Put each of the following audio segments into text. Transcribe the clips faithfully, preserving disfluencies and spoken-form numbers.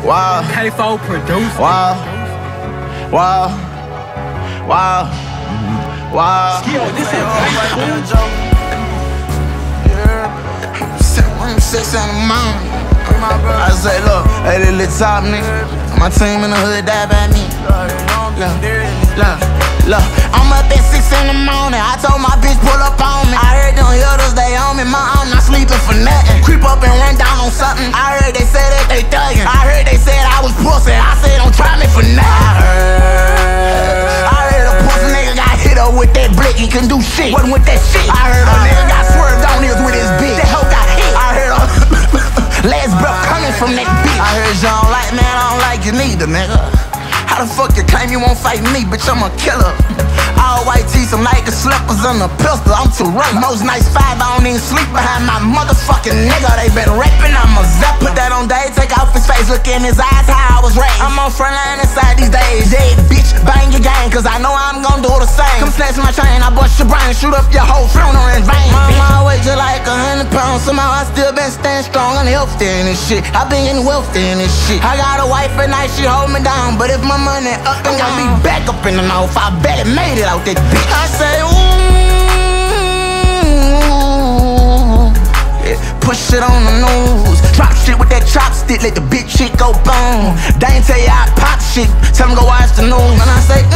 Wow. K four producer. Wow. Wow. Wow. Wow. Yo, this is Six in the morning. I say, look, hey, this little top nigga. My team in the hood die by me. Look, look, look. I'm up at six in the morning. I told my bitch pull up on me. I heard them hitters, they on me. My arm not sleeping for nothing. Creep up and run down on something. I heard they said that they thuggin'. I heard they said I was pussy. I said don't try me for nothing. I heard, I heard a pussy nigga got hit up with that blick. He couldn't do shit. Wasn't with that shit. I heard a nigga got swerved on his with his bitch. That hoe got hit. I heard a last breath coming from that bitch. I heard you don't like, man, I don't like you neither, nigga. How the fuck you claim you won't fight me, bitch, I'm a killer. All white teeth, I'm like the slippers on the pistol, I'm too rough. Most nights five, I don't even sleep behind my motherfucking nigga. They been rapping, I'm a zap. Put that on Dave, take off his face, look in his eyes, how I was raised. I'm on front line inside these days. Yeah, bitch, bang your gang, cause I know I'm gon' do the same. Come snatch my chain, I bust your brain, shoot up your whole funeral in vain. Mama always just like a hundred pounds, somehow I still been staying strong and healthy in this shit. I been getting wealthy in this shit. I got a wife at night, she hold me down, but if my money up, I'm gonna be back up in the mouth. I bet it made it out that bitch. I say, ooh, yeah, push it on the nose. Drop shit with that chopstick, let the bitch shit go boom. They ain't tell you I pop shit, tell them go watch the news. And I say,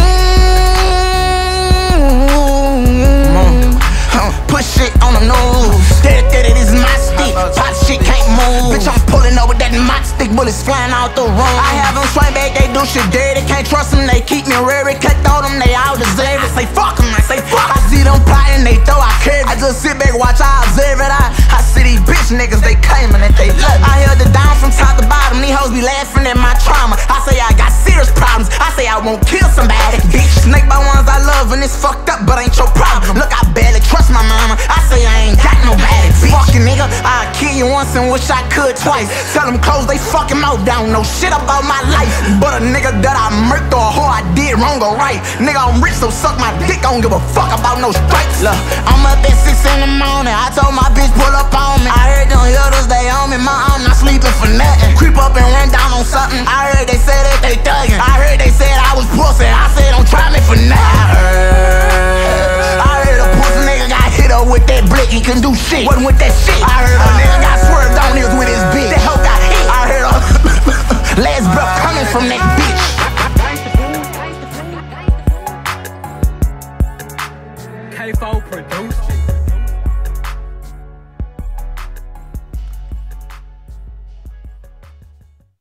mmm, huh, push shit on the nose. That, that, it is my stick, pop shit can't move. Bitch, I'm pulling up with that mop stick, bullets flying out the room. I have them swing back, they do shit dirty. Can't trust them, they keep me reary. Cut throw them, they all deserve it. I say fuck them, I say fuck. I see them plotting, they throw, I curve. I just sit back, watch, I observe it. I, I see these bitch niggas, they claiming that they love me. I held it down from top to bottom, these hoes be laughing at my trauma. I say I got serious problems, I say I won't kill somebody. Bitch, snake by ones I love and it's fucked up, but ain't your problem. Look, I barely trust my mama, I say I ain't got nobody. Bitch, fucking nigga, I'll kill you once and wish I could twice. Tell them close they fucking mouth down, no shit about my life. But a nigga that I murked or a whore I did wrong or right. Nigga, I'm rich, so suck my dick, I don't give a fuck about no stripes. Look, I'm up at six in the morning, I told my bitch pull up on me. I heard them hitters, they on me, my arm not sleeping for nothing. Creep up and run down on something. I heard they said that they thuggin'. I heard they said I was pussy, I said don't try me for nothing. I heard, I heard a pussy nigga got hit up with that blick, he couldn't do shit. Wasn't with that shit. I heard